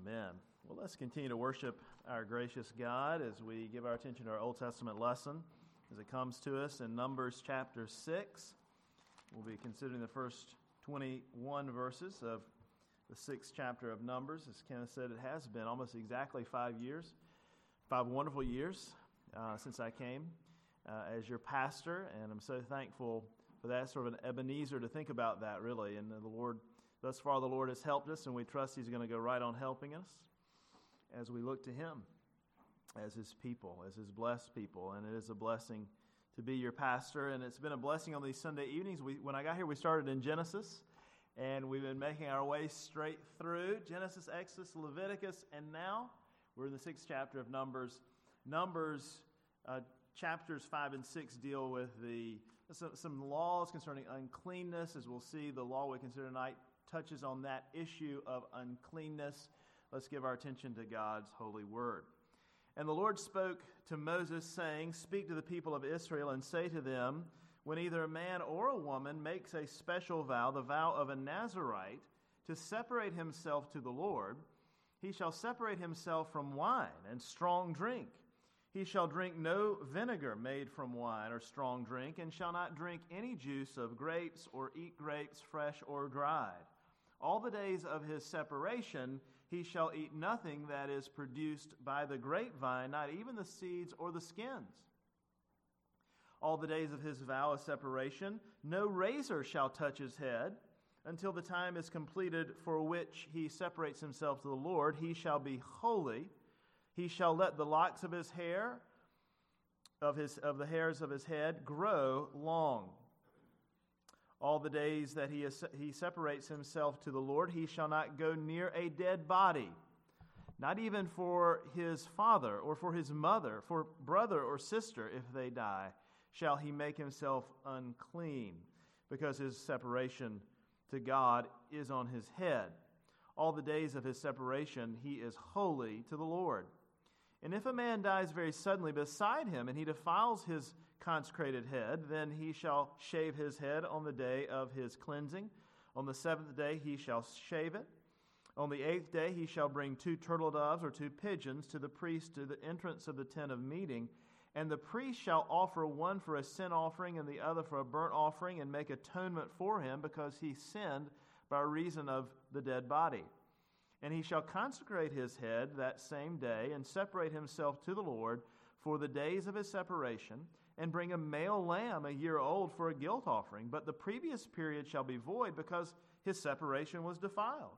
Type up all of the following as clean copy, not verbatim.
Amen. Well, let's continue to worship our gracious God as we give our attention to our Old Testament lesson as it comes to us in Numbers chapter 6. We'll be considering the first 21 verses of the 6th chapter of Numbers. As Kenneth said, it has been almost exactly 5 years, 5 wonderful years since I came as your pastor, and I'm so thankful for that, sort of an Ebenezer to think about that, really. And the Lord, thus far the Lord has helped us, and we trust He's going to go right on helping us as we look to Him as His people, as His blessed people. And it is a blessing to be your pastor, and it's been a blessing on these Sunday evenings. When I got here, we started in Genesis, and we've been making our way straight through Genesis, Exodus, Leviticus, and now we're in the 6th chapter of Numbers. Chapters 5 and 6 deal with some laws concerning uncleanness. As we'll see, the law we consider tonight touches on that issue of uncleanness. Let's give our attention to God's holy word. And the Lord spoke to Moses, saying, "Speak to the people of Israel and say to them, when either a man or a woman makes a special vow, the vow of a Nazirite, to separate himself to the Lord, he shall separate himself from wine and strong drink. He shall drink no vinegar made from wine or strong drink, and shall not drink any juice of grapes or eat grapes fresh or dried. All the days of his separation he shall eat nothing that is produced by the grapevine, not even the seeds or the skins. All the days of his vow of separation, no razor shall touch his head, until the time is completed for which he separates himself to the Lord. He shall be holy. He shall let the locks of his hair, of the hairs of his head, grow long. All the days that he separates himself to the Lord, he shall not go near a dead body, not even for his father or for his mother, for brother or sister, if they die, shall he make himself unclean, because his separation to God is on his head. All the days of his separation he is holy to the Lord. And if a man dies very suddenly beside him, and he defiles his consecrated head, then he shall shave his head on the day of his cleansing. On the 7th day he shall shave it. On the 8th day he shall bring 2 turtle doves or 2 pigeons to the priest to the entrance of the tent of meeting. And the priest shall offer one for a sin offering and the other for a burnt offering, and make atonement for him, because he sinned by reason of the dead body. And he shall consecrate his head that same day, and separate himself to the Lord for the days of his separation, and bring a male lamb a year old for a guilt offering. But the previous period shall be void, because his separation was defiled.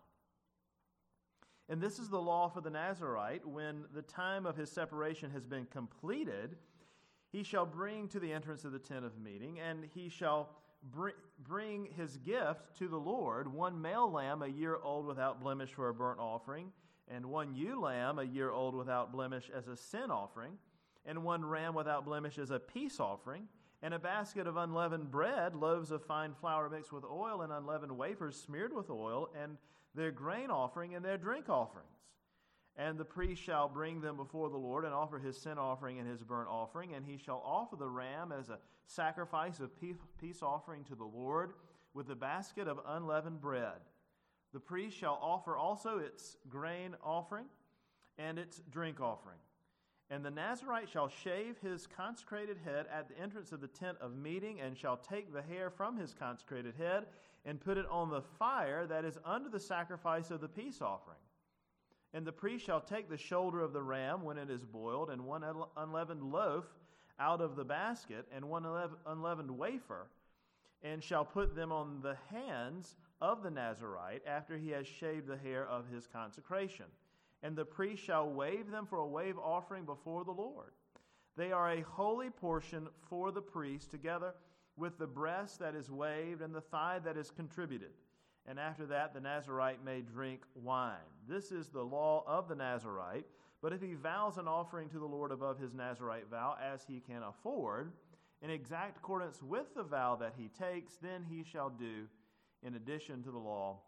And this is the law for the Nazirite. When the time of his separation has been completed, he shall bring to the entrance of the tent of meeting, and he shall bring his gift to the Lord, 1 male lamb a year old without blemish for a burnt offering, and 1 ewe lamb a year old without blemish as a sin offering, and 1 ram without blemish as a peace offering, and a basket of unleavened bread, loaves of fine flour mixed with oil, and unleavened wafers smeared with oil, and their grain offering and their drink offerings. And the priest shall bring them before the Lord, and offer his sin offering and his burnt offering, and he shall offer the ram as a sacrifice of peace offering to the Lord, with the basket of unleavened bread. The priest shall offer also its grain offering and its drink offering. And the Nazirite shall shave his consecrated head at the entrance of the tent of meeting, and shall take the hair from his consecrated head, and put it on the fire that is under the sacrifice of the peace offering. And the priest shall take the shoulder of the ram when it is boiled, and 1 unleavened loaf out of the basket, and 1 unleavened wafer, and shall put them on the hands of the Nazirite after he has shaved the hair of his consecration. And the priest shall wave them for a wave offering before the Lord. They are a holy portion for the priest, together with the breast that is waved and the thigh that is contributed. And after that the Nazirite may drink wine. This is the law of the Nazirite. But if he vows an offering to the Lord above his Nazirite vow, as he can afford, in exact accordance with the vow that he takes, then he shall do in addition to the law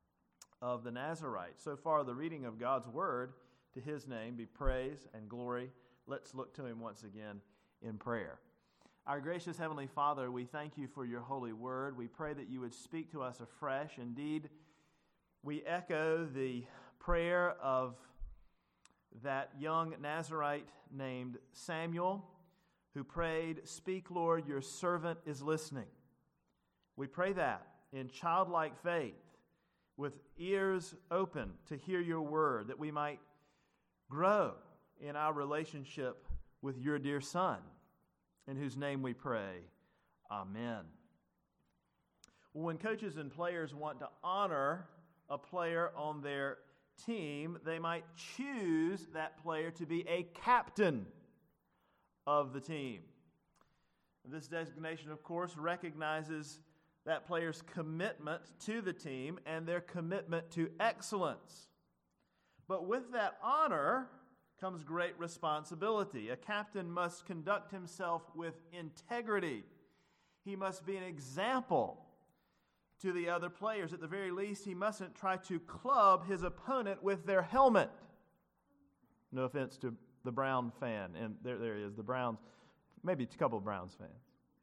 of the Nazirite. So far, the reading of God's word. To his name be praise and glory. Let's look to him once again in prayer. Our gracious Heavenly Father, we thank you for your holy word. We pray that you would speak to us afresh. Indeed, we echo the prayer of that young Nazirite named Samuel, who prayed, "Speak, Lord, your servant is listening." We pray that in childlike faith, with ears open to hear your word, that we might grow in our relationship with your dear Son, in whose name we pray. Amen. When coaches and players want to honor a player on their team, they might choose that player to be a captain of the team. This designation, of course, recognizes that player's commitment to the team and their commitment to excellence. But with that honor comes great responsibility. A captain must conduct himself with integrity. He must be an example to the other players. At the very least, he mustn't try to club his opponent with their helmet. No offense to the Brown fan, and there he is, the Browns, maybe a couple of Browns fans.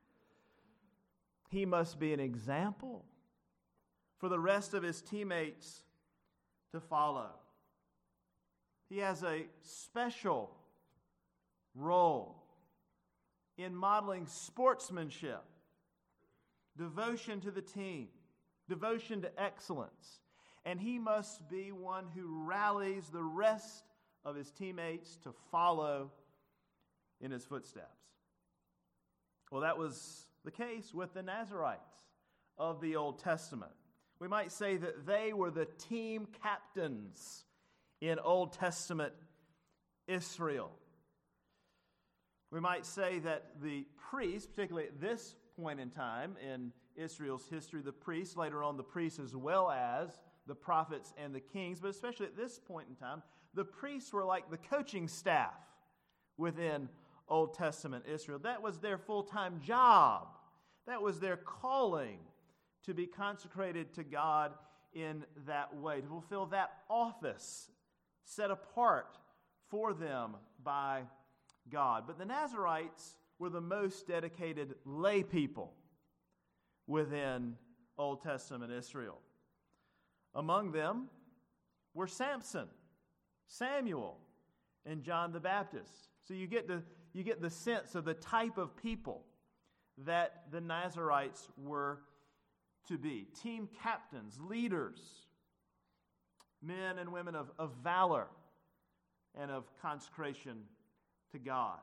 He must be an example for the rest of his teammates to follow. He has a special role in modeling sportsmanship, devotion to the team, devotion to excellence. And he must be one who rallies the rest of his teammates to follow in his footsteps. Well, that was the case with the Nazirites of the Old Testament. We might say that they were the team captains in Old Testament Israel. We might say that the priests, particularly at this point in time in Israel's history, the priests, later on the priests as well as the prophets and the kings, but especially at this point in time, the priests were like the coaching staff within Old Testament Israel. That was their full-time job. That was their calling, to be consecrated to God in that way, to fulfill that office set apart for them by God. But the Nazirites were the most dedicated lay people within Old Testament Israel. Among them were Samson, Samuel, and John the Baptist. So you get the sense of the type of people that the Nazirites were to be. Team captains, leaders, men and women of valor and of consecration to God.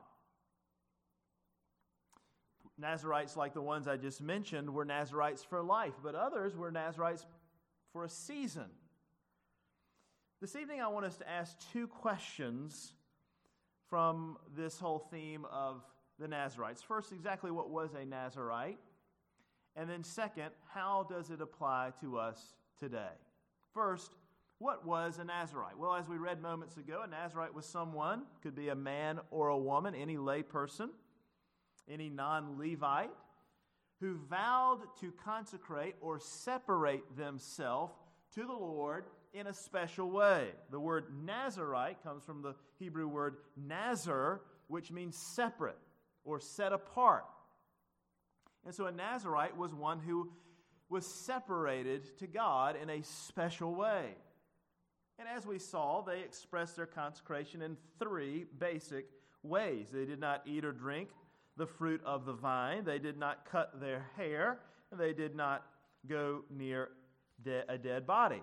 Nazirites like the ones I just mentioned were Nazirites for life, but others were Nazirites for a season. This evening I want us to ask two questions from this whole theme of the Nazirites. First, exactly what was a Nazirite? And then second, how does it apply to us today? First, what was a Nazirite? Well, as we read moments ago, a Nazirite was someone, could be a man or a woman, any lay person, any non-Levite, who vowed to consecrate or separate themselves to the Lord in a special way. The word Nazirite comes from the Hebrew word nazar, which means separate or set apart. And so a Nazirite was one who was separated to God in a special way. And as we saw, they expressed their consecration in three basic ways. They did not eat or drink the fruit of the vine. They did not cut their hair. And they did not go near a dead body.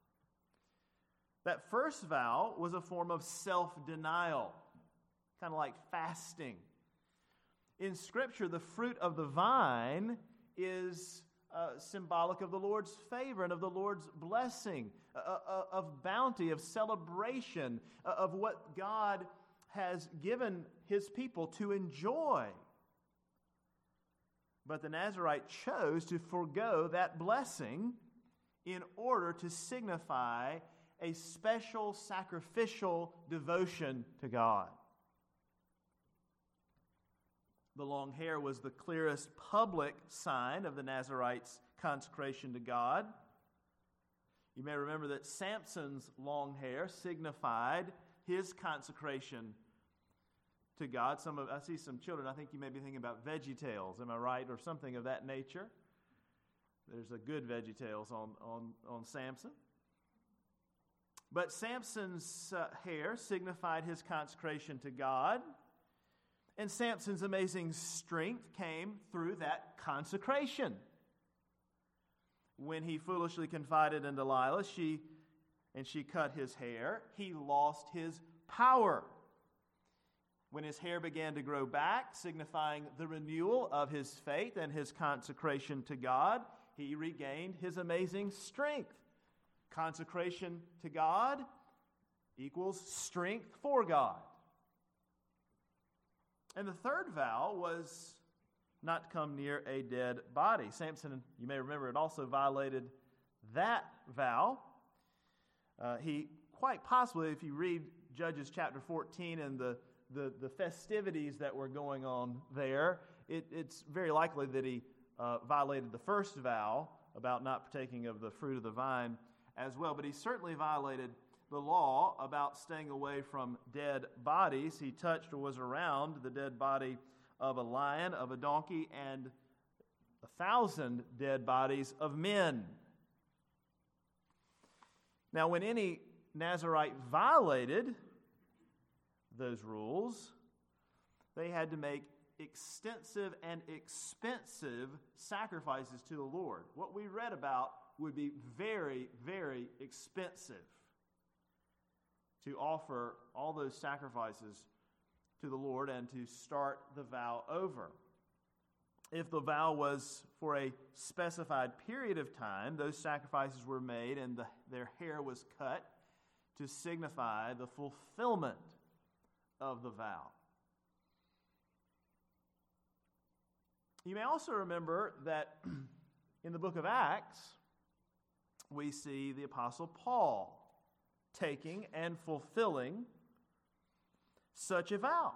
That first vow was a form of self-denial, kind of like fasting. In Scripture, the fruit of the vine is symbolic of the Lord's favor and of the Lord's blessing, of bounty, of celebration, of what God has given His people to enjoy. But the Nazirite chose to forego that blessing in order to signify a special sacrificial devotion to God. The long hair was the clearest public sign of the Nazirite's consecration to God. You may remember that Samson's long hair signified his consecration to God. I see some children, I think you may be thinking about VeggieTales, am I right? Or something of that nature. There's a good VeggieTales on Samson. But Samson's hair signified his consecration to God, and Samson's amazing strength came through that consecration. When he foolishly confided in Delilah, she cut his hair, he lost his power. When his hair began to grow back, signifying the renewal of his faith and his consecration to God, he regained his amazing strength. Consecration to God equals strength for God. And the third vow was not to come near a dead body. Samson, you may remember, had also violated that vow. He quite possibly, if you read Judges chapter 14 and the festivities that were going on there, it's very likely that he violated the first vow about not partaking of the fruit of the vine as well. But he certainly violated the law about staying away from dead bodies. He touched or was around the dead body of a lion, of a donkey, and 1,000 dead bodies of men. Now, when any Nazirite violated those rules, they had to make extensive and expensive sacrifices to the Lord. What we read about would be very, very expensive to offer all those sacrifices to the Lord and to start the vow over. If the vow was for a specified period of time, those sacrifices were made and their hair was cut to signify the fulfillment of the vow. You may also remember that in the book of Acts, we see the Apostle Paul taking and fulfilling such a vow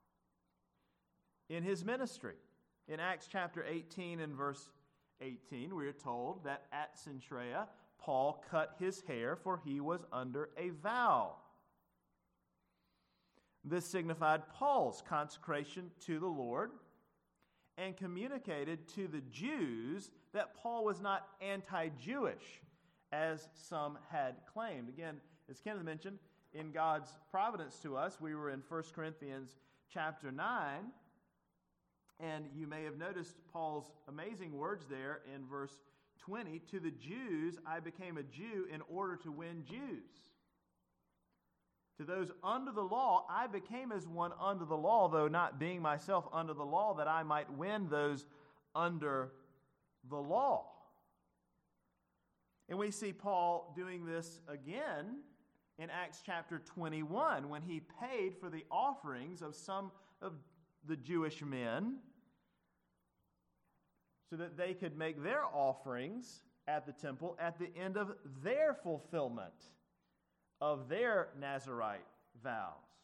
in his ministry. In Acts chapter 18 and verse 18, we are told that at Cenchrea, Paul cut his hair, for he was under a vow. This signified Paul's consecration to the Lord and communicated to the Jews that Paul was not anti-Jewish, as some had claimed. Again, as Kenneth mentioned, in God's providence to us, we were in 1 Corinthians chapter 9, and you may have noticed Paul's amazing words there in verse 20, "To the Jews I became a Jew in order to win Jews. To those under the law I became as one under the law, though not being myself under the law, that I might win those under the law." And we see Paul doing this again in Acts chapter 21, when he paid for the offerings of some of the Jewish men so that they could make their offerings at the temple at the end of their fulfillment of their Nazirite vows.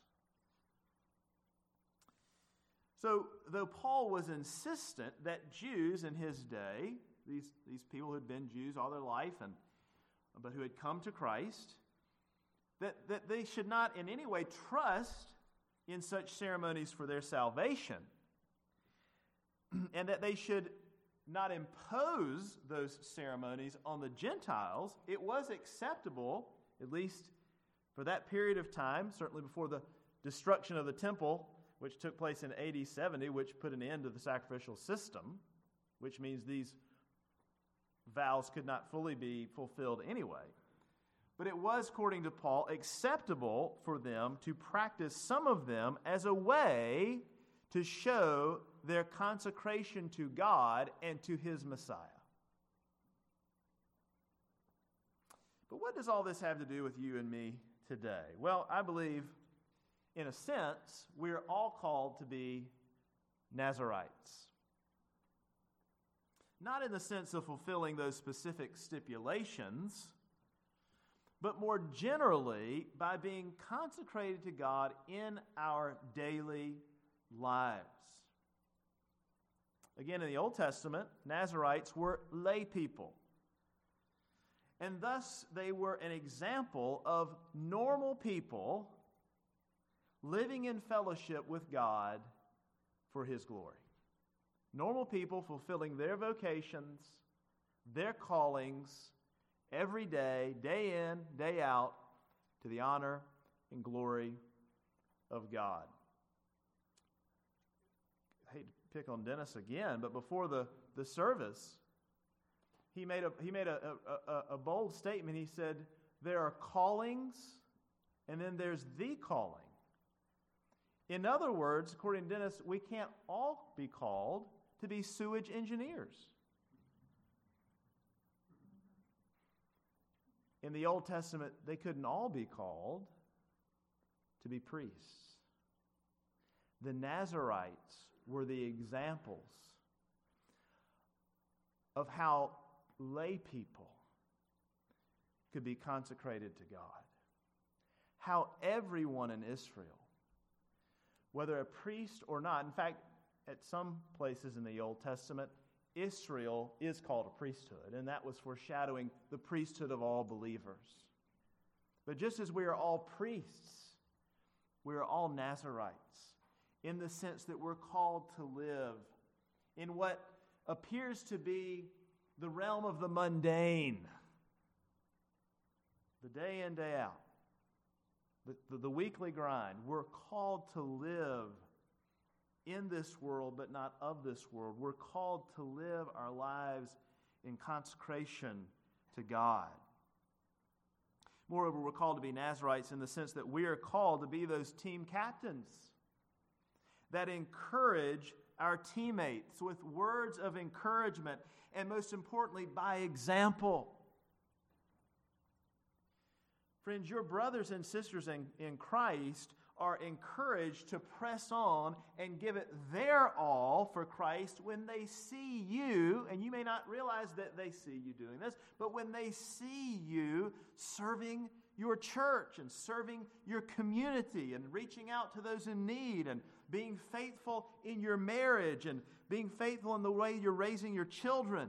So, though Paul was insistent that Jews in his day, these people who had been Jews all their life, but who had come to Christ, that they should not in any way trust in such ceremonies for their salvation, and that they should not impose those ceremonies on the Gentiles, it was acceptable, at least for that period of time, certainly before the destruction of the temple, which took place in AD 70, which put an end to the sacrificial system, which means these vows could not fully be fulfilled anyway. But it was, according to Paul, acceptable for them to practice some of them as a way to show their consecration to God and to His Messiah. But what does all this have to do with you and me today? Well, I believe, in a sense, we're all called to be Nazirites. Not in the sense of fulfilling those specific stipulations, but more generally by being consecrated to God in our daily lives. Again, in the Old Testament, Nazirites were lay people, and thus they were an example of normal people living in fellowship with God for His glory. Normal people fulfilling their vocations, their callings, every day, day in, day out, to the honor and glory of God. I hate to pick on Dennis again, but before the service, he made a bold statement. He said, there are callings, and then there's the calling. In other words, according to Dennis, we can't all be called to be sewage engineers. In the Old Testament, they couldn't all be called to be priests. The Nazarites were the examples of how lay people could be consecrated to God. How everyone in Israel, whether a priest or not, in fact, at some places in the Old Testament, Israel is called a priesthood, and that was foreshadowing the priesthood of all believers. But just as we are all priests, we are all Nazarites, in the sense that we're called to live in what appears to be the realm of the mundane, the day in, day out, the weekly grind. We're called to live in this world, but not of this world. We're called to live our lives in consecration to God. Moreover, we're called to be Nazarites in the sense that we are called to be those team captains that encourage our teammates with words of encouragement, and most importantly, by example. Friends, your brothers and sisters in Christ are encouraged to press on and give it their all for Christ when they see you, and you may not realize that they see you doing this, but when they see you serving your church and serving your community and reaching out to those in need and being faithful in your marriage and being faithful in the way you're raising your children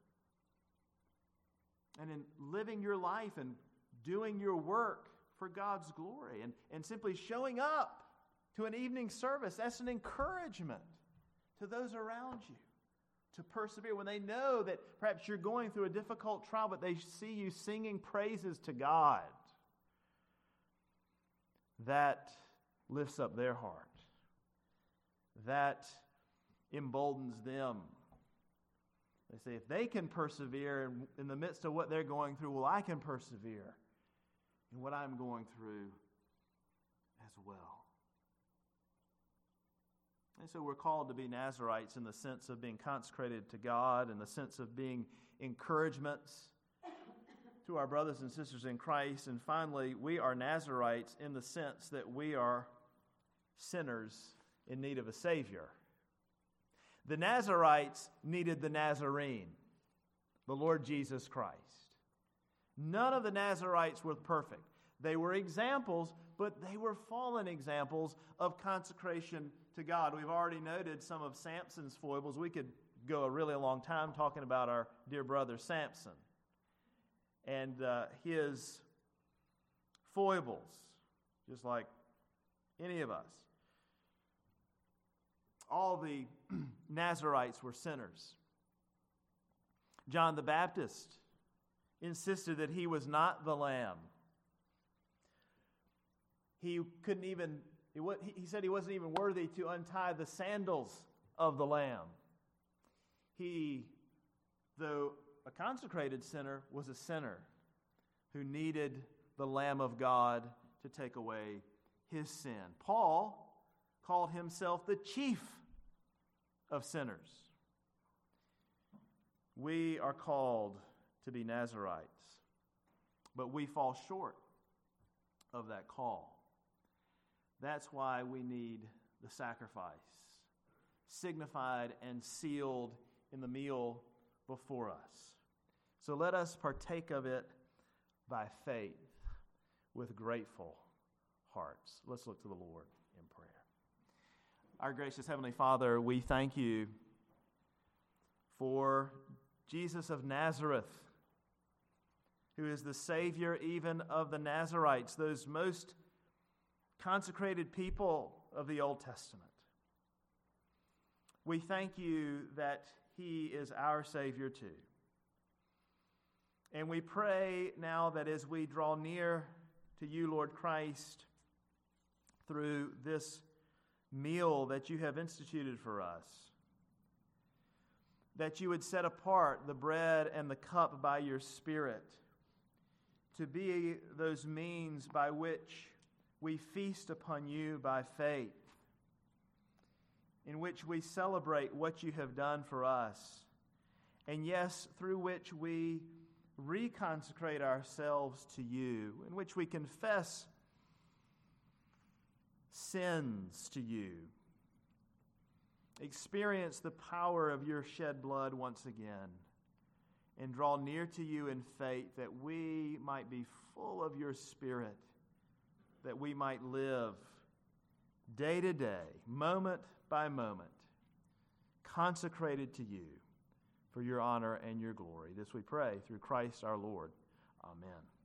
and in living your life and doing your work for God's glory and simply showing up to an evening service, that's an encouragement to those around you to persevere when they know that perhaps you're going through a difficult trial, but they see you singing praises to God. That lifts up their heart. That emboldens them. They say, if they can persevere in the midst of what they're going through, well, I can persevere in what I'm going through as well. And so we're called to be Nazarites in the sense of being consecrated to God, in the sense of being encouragements to our brothers and sisters in Christ. And finally, we are Nazarites in the sense that we are sinners in need of a Savior. The Nazarites needed the Nazarene, the Lord Jesus Christ. None of the Nazarites were perfect. They were examples, but they were fallen examples of consecration to God. We've already noted some of Samson's foibles. We could go a really long time talking about our dear brother Samson and his foibles, just like any of us. All the Nazarites were sinners. John the Baptist insisted that he was not the Lamb. He said he wasn't even worthy to untie the sandals of the Lamb. He, though a consecrated sinner, was a sinner who needed the Lamb of God to take away his sin. Paul called himself the chief of sinners. We are called to be Nazarites, but we fall short of that call. That's why we need the sacrifice, signified and sealed in the meal before us. So let us partake of it by faith with grateful hearts. Let's look to the Lord in prayer. Our gracious Heavenly Father, we thank you for Jesus of Nazareth, who is the Savior even of the Nazarites, those most consecrated people of the Old Testament. We thank you that he is our Savior too. And we pray now that as we draw near to you, Lord Christ, through this meal that you have instituted for us, that you would set apart the bread and the cup by your Spirit to be those means by which we feast upon you by faith, in which we celebrate what you have done for us, and yes, through which we reconsecrate ourselves to you, in which we confess sins to you, experience the power of your shed blood once again, and draw near to you in faith that we might be full of your Spirit, that we might live day to day, moment by moment, consecrated to you for your honor and your glory. This we pray through Christ our Lord. Amen.